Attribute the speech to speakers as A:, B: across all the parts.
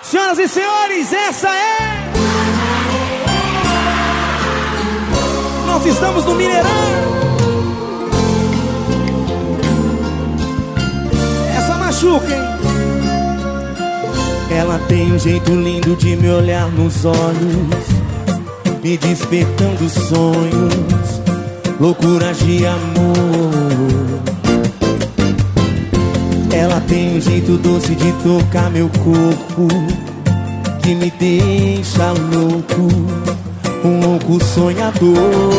A: Senhoras e senhores, essa é... Nós estamos no Mineirão. Essa machuca, hein? Ela tem um jeito lindo de me olhar nos olhos, me despertando sonhos, loucuras de amor. Ela tem um jeito doce de tocar meu corpo, que me deixa louco, um louco sonhador.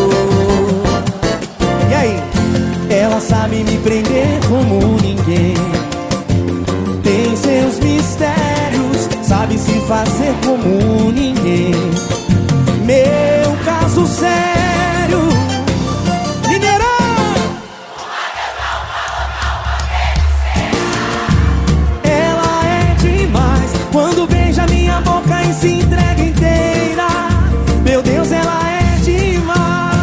A: E aí? Ela sabe me prender como ninguém, tem seus mistérios, sabe se fazer como ninguém. Meu caso sério, Mineirão. Ela é demais, quando beija minha boca e se entrega inteira. Meu Deus, ela é demais.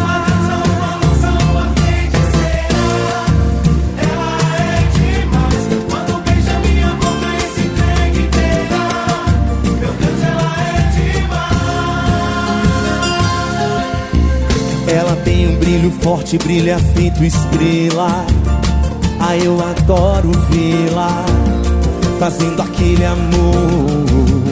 A: Uma feiticeira. Ela é demais, quando beija minha boca e se entrega inteira. Meu Deus, ela é demais. Ela tem um brilho forte, brilha feito estrela. Ah, eu adoro vê-la fazendo aquele amor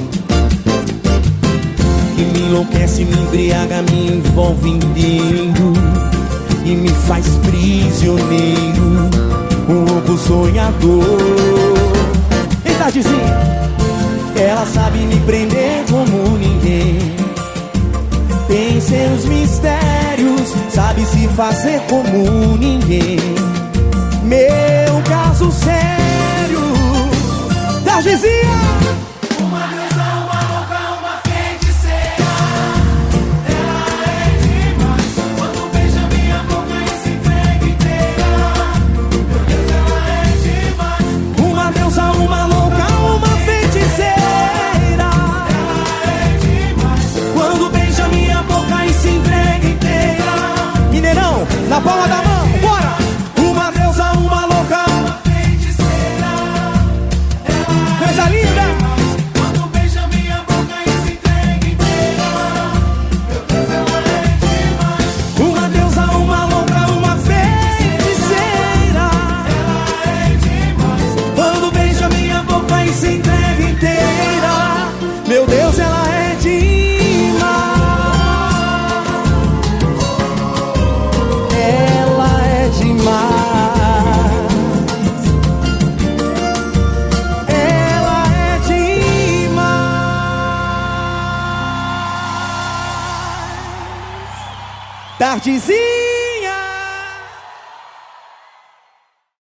A: que me enlouquece, me embriaga, me envolve inteiro e me faz prisioneiro, um louco sonhador. Ei, Tardezinha, ela sabe me prender como ninguém, tem seus mistérios, sabe se fazer como ninguém. Meu caso sério, Tardezinha. Uma deusa, uma louca, uma feiticeira. Ela é demais, quando beija minha boca e se entrega inteira. Meu Deus, ela é demais. Uma deusa, uma louca, uma feiticeira. Ela é demais, quando beija minha boca e se entrega inteira. Mineirão, na palma da mão, bora! Uma deusa, uma louca, uma feiticeira. Coisa linda! Quando beija minha boca e se entrega inteira. Meu Deus, ela é demais. Uma deusa, uma louca, uma feiticeira. Ela é demais. Quando beija minha boca e se entrega inteira. Meu Deus, ela é demais. Ela é demais. Tardezinha.